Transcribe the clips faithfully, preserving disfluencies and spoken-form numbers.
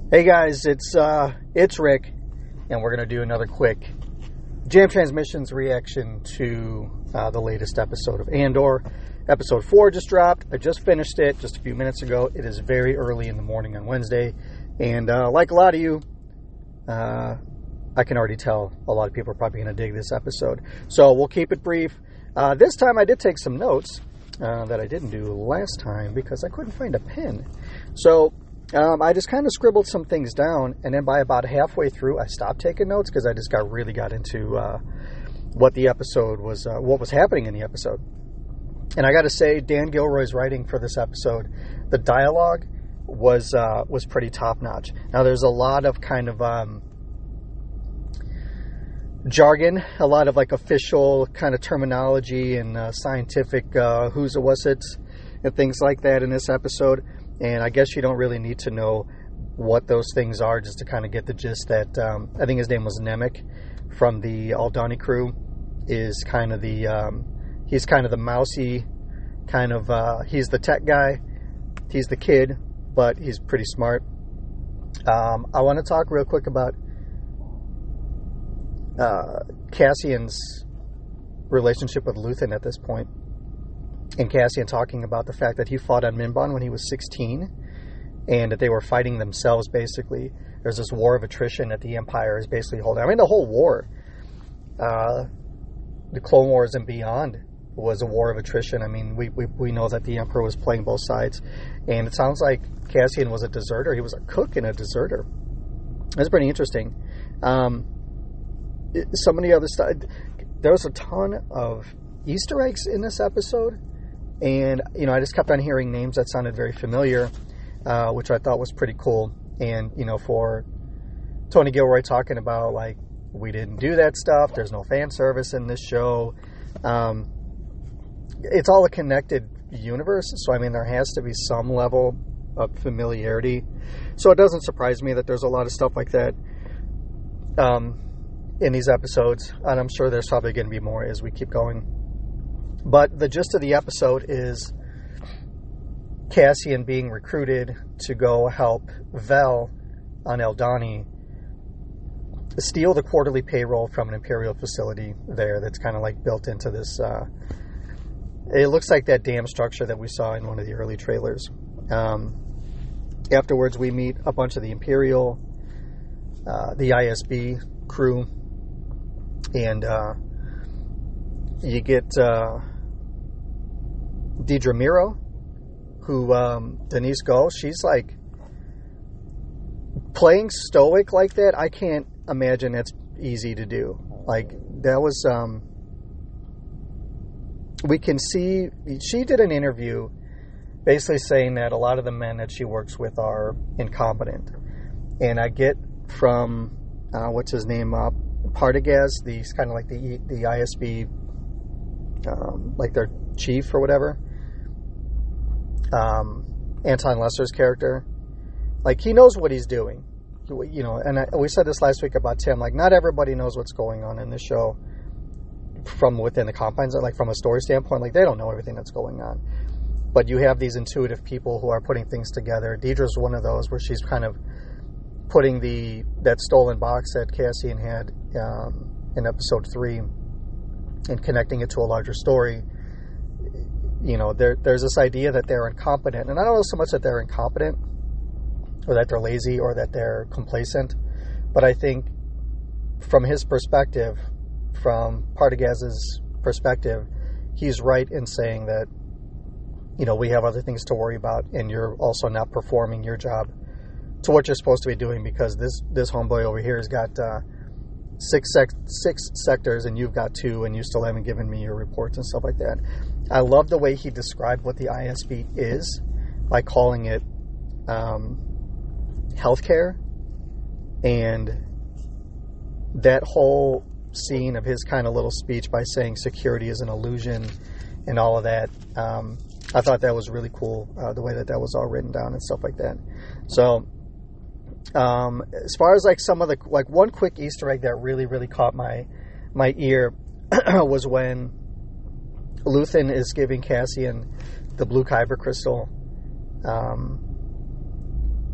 Hey guys, it's uh, it's Rick, and we're gonna do another quick Jam Transmissions reaction to uh, the latest episode of Andor. Episode four just dropped. I just finished it just a few minutes ago. It is very early in the morning on Wednesday, and uh, like a lot of you, uh, I can already tell a lot of people are probably gonna dig this episode. So we'll keep it brief. Uh, this time I did take some notes uh, that I didn't do last time because I couldn't find a pen. So. Um, I just kind of scribbled some things down, and then by about halfway through, I stopped taking notes because I just got really got into uh, what the episode was, uh, what was happening in the episode. And I got to say, Dan Gilroy's writing for this episode, the dialogue was uh, was pretty top notch. Now, there's a lot of kind of um, jargon, a lot of like official kind of terminology and uh, scientific uh, who's it was it and things like that in this episode. And I guess you don't really need to know what those things are just to kind of get the gist that, um, I think his name was Nemec from the Aldhani crew, is kind of the, um, he's kind of the mousy, kind of, uh, he's the tech guy, he's the kid, but he's pretty smart. Um, I want to talk real quick about uh, Cassian's relationship with Luthen at this point. And Cassian talking about the fact that he fought on Mimban when he was sixteen, and that they were fighting themselves, basically. There's this war of attrition that the Empire is basically holding. I mean, the whole war, uh, the Clone Wars and beyond, was a war of attrition. I mean, we, we, we know that the Emperor was playing both sides. And it sounds like Cassian was a deserter. He was a cook and a deserter. That's pretty interesting. Um, some of the other stuff, there was a ton of Easter eggs in this episode. And, you know, I just kept on hearing names that sounded very familiar, uh, which I thought was pretty cool. And, you know, for Tony Gilroy talking about, like, we didn't do that stuff, there's no fan service in this show. Um, it's all a connected universe, so, I mean, there has to be some level of familiarity. So it doesn't surprise me that there's a lot of stuff like that um, in these episodes. And I'm sure there's probably going to be more as we keep going. But the gist of the episode is Cassian being recruited to go help Vel on Aldhani steal the quarterly payroll from an Imperial facility there that's kind of like built into this. Uh, it looks like that dam structure that we saw in one of the early trailers. Um, afterwards, we meet a bunch of the Imperial, uh, the I S B crew, and uh, you get... Uh, Dedra Meero, who um, Denise Goh, she's like playing stoic like that. I can't imagine that's easy to do. Like that was, um, we can see, she did an interview basically saying that a lot of the men that she works with are incompetent. And I get from, uh, what's his name, uh, Partagaz, the kind of like the the I S B, um, like their chief or whatever. Um, Anton Lesser's character, like he knows what he's doing, you know. And I, we said this last week about Tim. Like, not everybody knows what's going on in this show from within the confines, like from a story standpoint. Like, they don't know everything that's going on, but you have these intuitive people who are putting things together. Dedra's one of those, where she's kind of putting the that stolen box that Cassian had um, in episode three and connecting it to a larger story. You know, there, there's this idea that they're incompetent. And I don't know so much that they're incompetent or that they're lazy or that they're complacent. But I think from his perspective, from Partagaz's perspective, he's right in saying that, you know, we have other things to worry about and you're also not performing your job to what you're supposed to be doing, because this, this homeboy over here has got uh, six, sec- six sectors and you've got two and you still haven't given me your reports and stuff like that. I love the way he described what the I S B is by calling it um, healthcare, and that whole scene of his kind of little speech by saying security is an illusion and all of that. Um, I thought that was really cool, uh, the way that that was all written down and stuff like that. So um, as far as like some of the, like one quick Easter egg that really, really caught my, my ear was when Luthen is giving Cassian the blue kyber crystal. Um,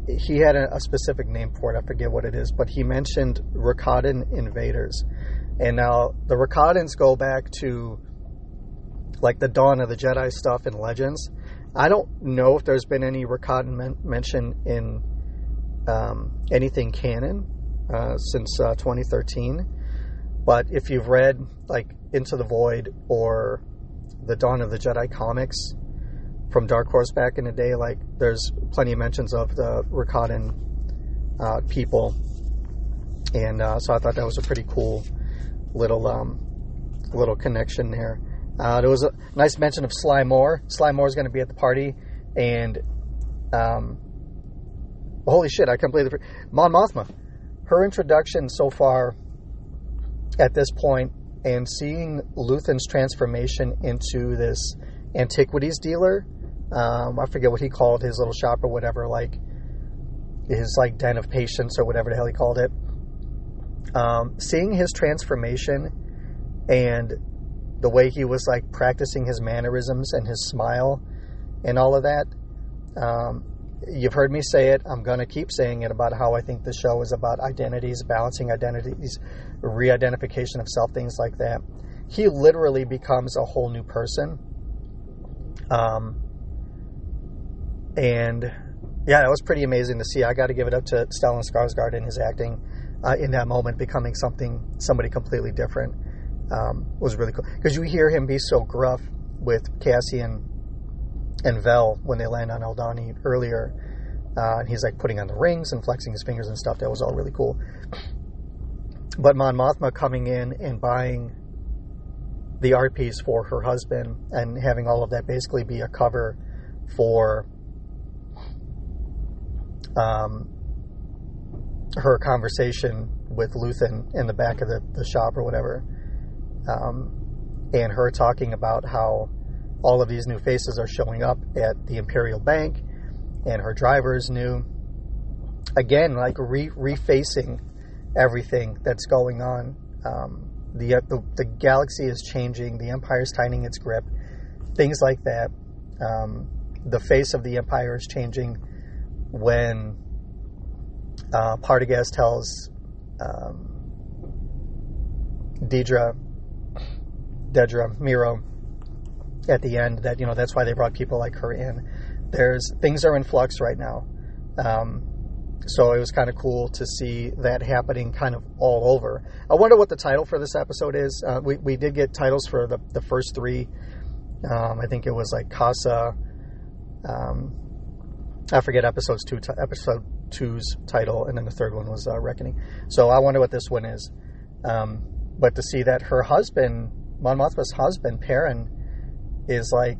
he had a, a specific name for it. I forget what it is, but he mentioned Rakatan invaders. And now the Rakatans go back to like the Dawn of the Jedi stuff in Legends. I don't know if there's been any Rakatan men- mention in um, anything canon uh, since uh, twenty thirteen. But if you've read like Into the Void or the Dawn of the Jedi comics from Dark Horse back in the day, like there's plenty of mentions of the Rakatan uh, people. And uh, so I thought that was a pretty cool little um, little connection there. Uh, there was a nice mention of Sly Moore. Sly Moore is going to be at the party, and um, holy shit, I can't believe it. Mon Mothma, her introduction so far at this point, and seeing Luthen's transformation into this antiquities dealer. Um, I forget what he called his little shop or whatever, like his like den of patience or whatever the hell he called it. Um, seeing his transformation and the way he was like practicing his mannerisms and his smile and all of that. Um, you've heard me say it. I'm going to keep saying it about how I think the show is about identities, balancing identities, re-identification of self, things like that. He literally becomes a whole new person. Um, and yeah, that was pretty amazing to see. I got to give it up to Stellan Skarsgård in his acting uh, in that moment, becoming something, somebody completely different. Um, was really cool because you hear him be so gruff with Cassian and Vel when they land on Aldhani earlier, uh, and he's like putting on the rings and flexing his fingers and stuff. That was all really cool. But Mon Mothma coming in and buying the art piece for her husband and having all of that basically be a cover for um, her conversation with Luthen in the back of the, the shop or whatever. Um, and her talking about how all of these new faces are showing up at the Imperial Bank, and her driver is new. Again, like re- refacing everything that's going on. Um, the, the the galaxy is changing. The Empire's tightening its grip. Things like that. Um, the face of the Empire is changing when uh, Partagaz tells um, Dedra, Dedra, Miro, at the end that, you know, that's why they brought people like her in. There's things are in flux right now. Um, so it was kind of cool to see that happening kind of all over. I wonder what the title for this episode is. Uh, we, we did get titles for the, the first three. Um, I think it was like Casa. Um, I forget episodes two, t- episode two's title, and then the third one was uh, Reckoning. So I wonder what this one is. Um, but to see that her husband, Mon Mothma's husband, Perrin, is like,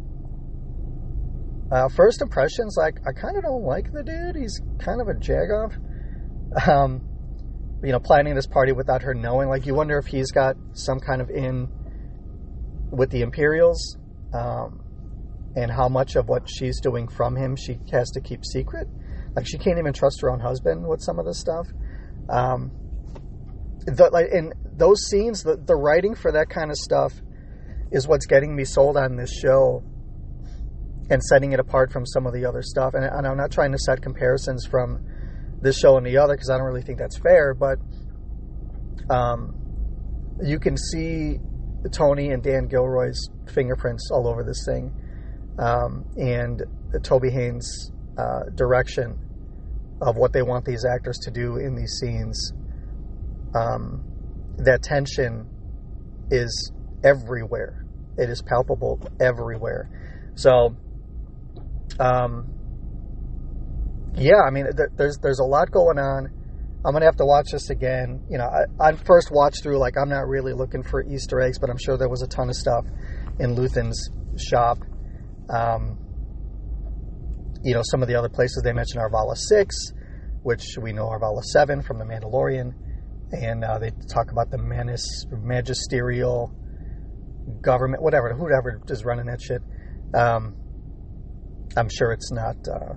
uh, first impressions, like, I kind of don't like the dude. He's kind of a jagoff. Um, you know, planning this party without her knowing. Like, you wonder if he's got some kind of in with the Imperials, um, and how much of what she's doing from him she has to keep secret. Like, she can't even trust her own husband with some of this stuff. Um, the, like, in those scenes, the, the writing for that kind of stuff is what's getting me sold on this show and setting it apart from some of the other stuff. And, and I'm not trying to set comparisons from this show and the other, because I don't really think that's fair, but um, you can see Tony and Dan Gilroy's fingerprints all over this thing, um, and Toby Haynes' uh, direction of what they want these actors to do in these scenes. Um, that tension is everywhere. It is palpable everywhere. So, um, yeah, I mean, th- there's there's a lot going on. I'm going to have to watch this again. You know, I, I first watched through, like, I'm not really looking for Easter eggs, but I'm sure there was a ton of stuff in Luthen's shop. Um, you know, some of the other places they mentioned Arvala six, which we know Arvala seven from The Mandalorian. And uh, they talk about the Manis, magisterial government, whatever, whoever is running that shit. Um, I'm sure it's not uh,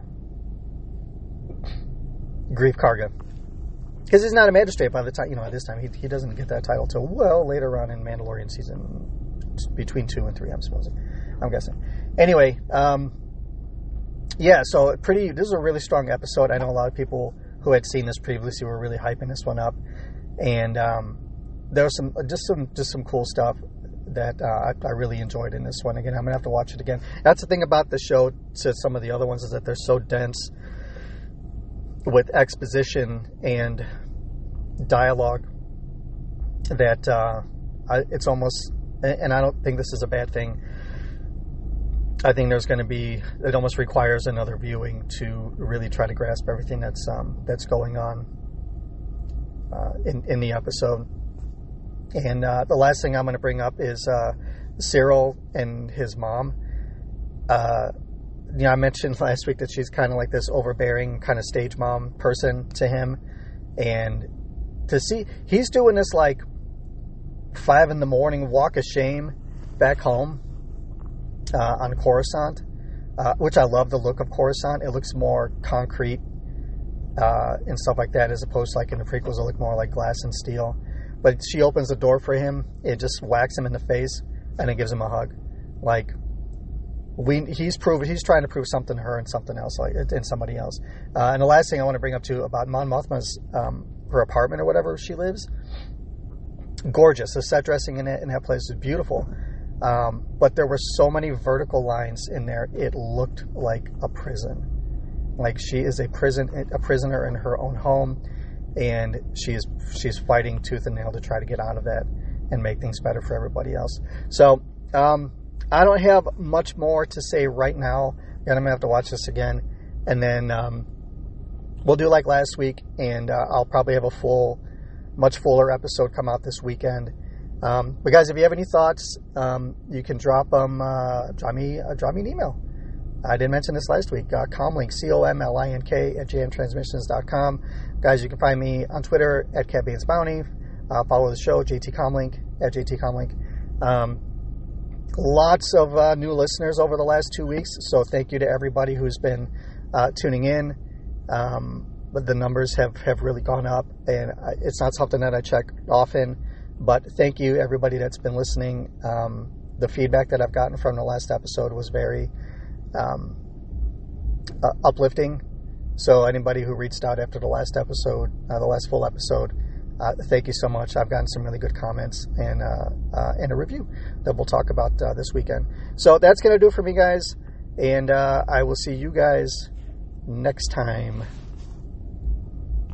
Greef Karga, because he's not a magistrate by the time, you know, at this time. He, he doesn't get that title till well later on in Mandalorian season, between two and three, I'm supposing. I'm guessing. Anyway, um, yeah, so pretty. This is a really strong episode. I know a lot of people who had seen this previously were really hyping this one up, and um, there was some just some just some cool stuff that uh, I, I really enjoyed in this one. Again, I'm gonna have to watch it again. That's the thing about the show to some of the other ones, is that they're so dense with exposition and dialogue that uh, I, it's almost, and I don't think this is a bad thing. I think there's going to be, it almost requires another viewing to really try to grasp everything that's um, that's going on uh, in in the episode. And uh, the last thing I'm going to bring up is uh, Cyril and his mom. Uh, you know, I mentioned last week that she's kind of like this overbearing kind of stage mom person to him, and to see he's doing this like five in the morning walk of shame back home uh, on Coruscant, uh, which I love the look of Coruscant. It looks more concrete uh, and stuff like that, as opposed to like in the prequels, it look more like glass and steel. But she opens the door for him, it just whacks him in the face, and then gives him a hug. Like, we, he's proven, he's trying to prove something to her and something else, like, and somebody else. Uh, and the last thing I want to bring up too about Mon Mothma's um, her apartment or whatever she lives, gorgeous. The set dressing in it in that place is beautiful. Um, but there were so many vertical lines in there, it looked like a prison. Like, she is a prison, a prisoner in her own home. And she's she's fighting tooth and nail to try to get out of that and make things better for everybody else. So um, I don't have much more to say right now. And I'm gonna have to watch this again, and then um, we'll do like last week, and uh, I'll probably have a full, much fuller episode come out this weekend. Um, but guys, if you have any thoughts, um, you can drop them. Uh, drop me uh, drop me an email. I didn't mention this last week. Uh, Comlink, C O M L I N K at j m transmissions dot com. Guys, you can find me on Twitter at Cat Baines Bounty. Uh, follow the show, J T Comlink, at J T Comlink. Um, lots of uh, new listeners over the last two weeks, so thank you to everybody who's been uh, tuning in. Um, but the numbers have, have really gone up, and it's not something that I check often, but thank you, everybody that's been listening. Um, the feedback that I've gotten from the last episode was very um, uh, uplifting. So anybody who reached out after the last episode, uh, the last full episode, uh, thank you so much. I've gotten some really good comments and uh, uh, and a review that we'll talk about uh, this weekend. So that's going to do it for me, guys. And uh, I will see you guys next time.